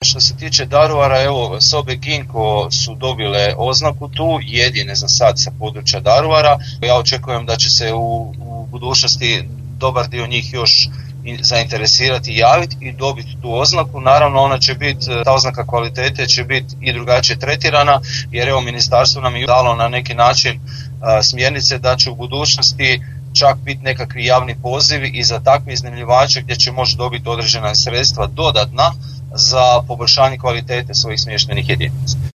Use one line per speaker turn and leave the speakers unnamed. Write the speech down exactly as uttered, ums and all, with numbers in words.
što se tiče Daruvara, evo, Sobe Ginko su dobile oznaku tu, jedine za sad sa područja Daruvara. Ja očekujem da će se u, u budućnosti dobar dio njih još zainteresirati i javiti i dobiti tu oznaku. Naravno, ona će biti, ta oznaka kvalitete će biti i drugačije tretirana, jer evo, ministarstvo nam je dalo na neki način a, smjernice da će u budućnosti čak biti nekakvi javni pozivi i za takve iznajmljivače gdje će moći dobiti određena sredstva dodatna za poboljšanje kvalitete svojih smještajnih jedinica.